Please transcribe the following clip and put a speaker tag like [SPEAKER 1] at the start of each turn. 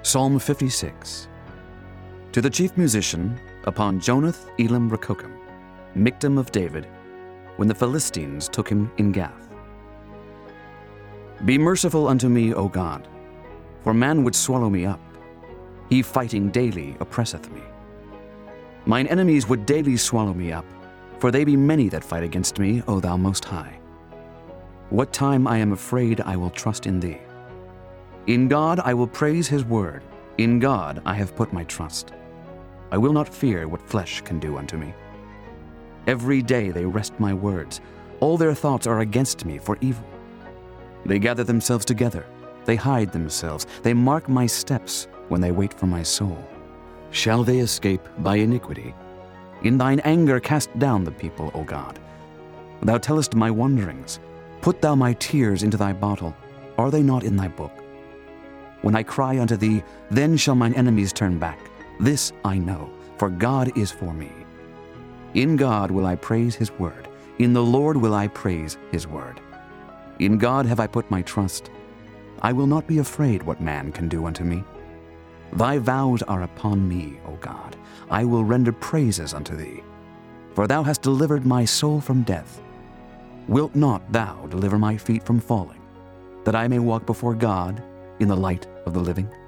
[SPEAKER 1] Psalm 56. To the chief musician, upon Jonath Elam Rechokim, Michtam of David, when the Philistines took him in Gath. Be merciful unto me, O God, for man would swallow me up. He fighting daily oppresseth me. Mine enemies would daily swallow me up, for they be many that fight against me, O thou Most High. What time I am afraid, I will trust in thee. In God I will praise his word. In God I have put my trust. I will not fear what flesh can do unto me. Every day they wrest my words. All their thoughts are against me for evil. They gather themselves together. They hide themselves. They mark my steps when they wait for my soul. Shall they escape by iniquity? In thine anger cast down the people, O God. Thou tellest my wanderings. Put thou my tears into thy bottle. Are they not in thy book? When I cry unto thee, then shall mine enemies turn back. This I know, for God is for me. In God will I praise his word. In the Lord will I praise his word. In God have I put my trust. I will not be afraid what man can do unto me. Thy vows are upon me, O God. I will render praises unto thee. For thou hast delivered my soul from death. Wilt not thou deliver my feet from falling, that I may walk before God in the light of the living?